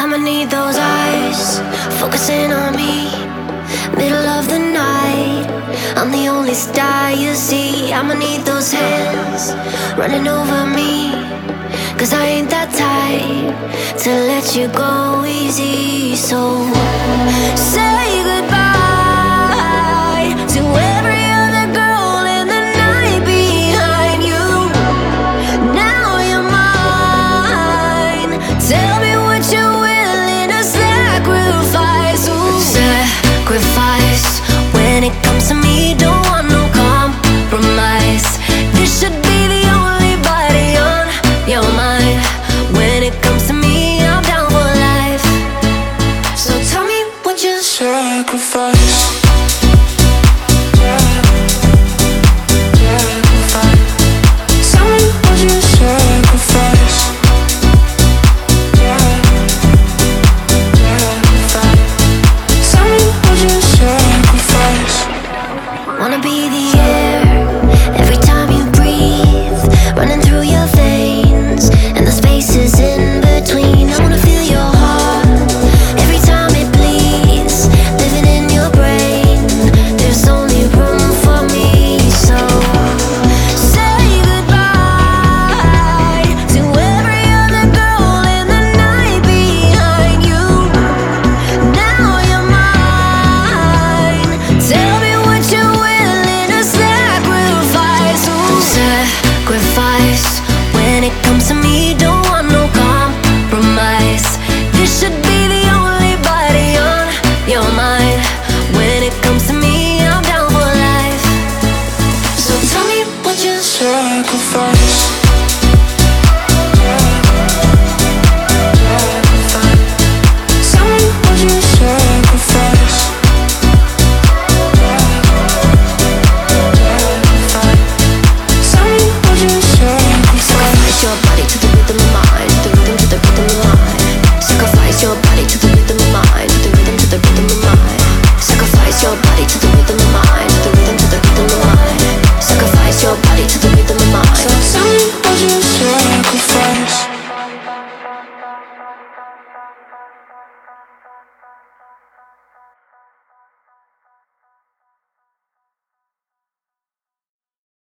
I'ma need those eyes focusing on me. Middle of the night, I'm the only star you see. I'ma need those hands running over me, 'cause I ain't that type to let you go easy. So say goodbye to every other girl in the night behind you. Now you're mine. Tell me what you're willing to sacrifice. Ooh. Sacrifice. When it comes to me, don't want no compromise. This should be the only body on your mind. When it comes to me, I'm down for life. So tell me what you sacrifice. Tell me what you sacrifice. Tell me what you sacrifice. wanna be the air every time you breathe, running through your veins and the spaces in between. I wanna feel your heart every time it bleeds, living in your brain. There's only room for me, so say goodbye to every other girl in the night behind you. Now you're mine. Tell me what you're willing to sacrifice. Ooh. Sacrifice. When it comes to me, don't